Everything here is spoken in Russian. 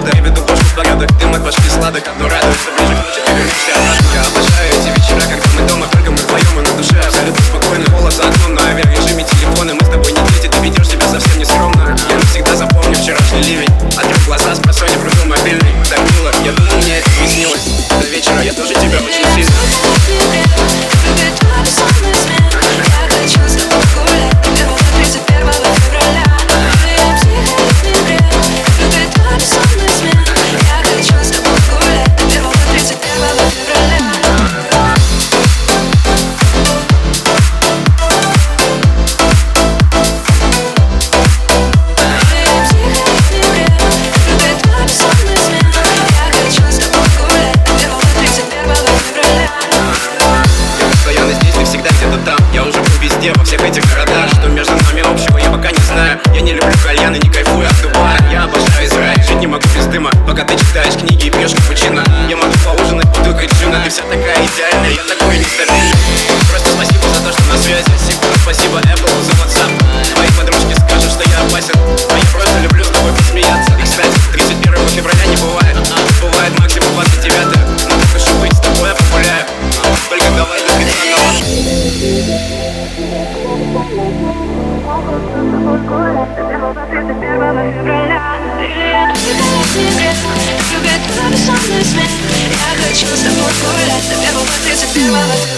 надо. Я веду бошку в порядок, дым от башки сладок. Но радуется ближе к ночи, ты вернешься обратно. Я обожаю эти вечера, когда мы дома, только мы вдвоем, и на душе абсолютно спокойно. Голос за окном на авиарежиме телефона. Мы с тобой не дети, ты ведешь себя совсем не скромно. Я навсегда запомню вчерашний ливень. Открыл глаза, с просонья врубил мобильный. Так мило, я думаю, мне это не снилось. До вечера я тоже тебя очень сильно. Во всех этих городах, что между нами общего, я пока не знаю. Я не люблю кальян и не кайфую от Дубая. Я обожаю Израиль, жить не могу без дыма. Пока ты читаешь книги и пьешь капучино, я могу поужинать бутылкой джина. Ты вся такая идеальная, я такой нестабильный. Просто спасибо за то, что на связи. Спасибо Apple за WhatsApp. Твои подружки скажут, что я опасен, а я просто люблю с тобой посмеяться. И, кстати, 31 февраля не бывает. Бывает максимум 29. Но так уж и быть, с тобой я погуляю. Только давай до финала. Я хочу с тобой гулять до 1 февраля.